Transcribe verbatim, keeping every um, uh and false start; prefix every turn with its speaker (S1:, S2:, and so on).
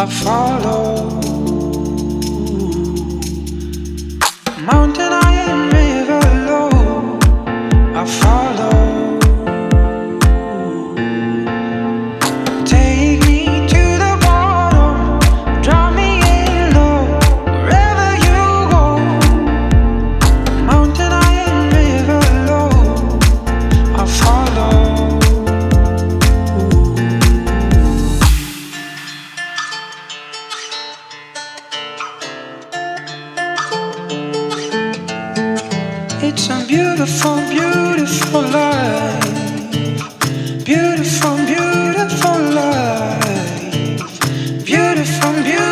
S1: I follow. Mountain high and river low, I follow. Take me to the bottom, drop me in low, wherever you go. Mountain high and river low, I follow. It's a beautiful, beautiful life. Beautiful, beautiful life. Beautiful, beautiful.